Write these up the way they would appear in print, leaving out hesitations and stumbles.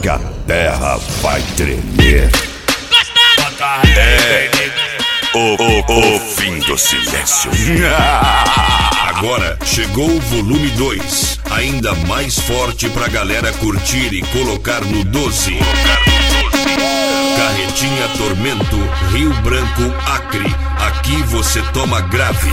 que a terra vai tremer. É o fim do silêncio. Agora chegou o volume 2, ainda mais forte pra galera curtir e colocar no 12. Carretinha Tormento, Rio Branco, Acre. Aqui você toma grave.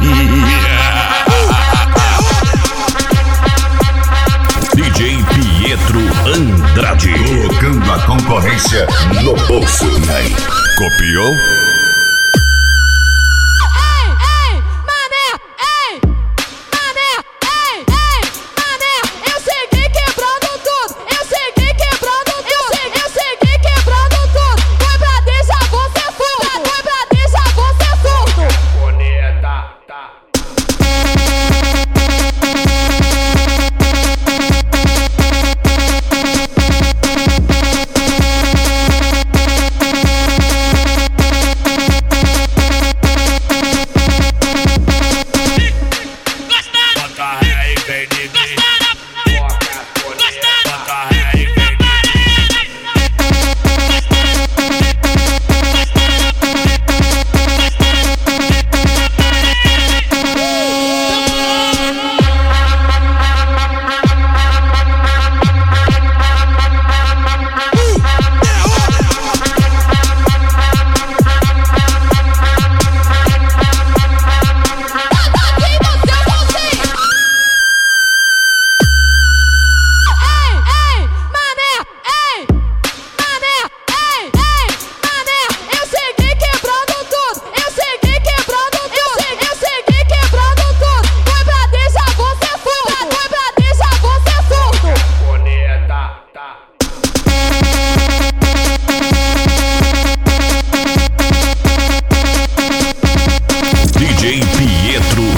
DJ Pietro Andrade, colocando a concorrência no bolso. E aí, copiou?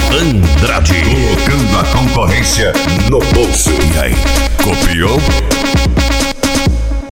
Andrade, colocando a concorrência no bolso. E aí, copiou?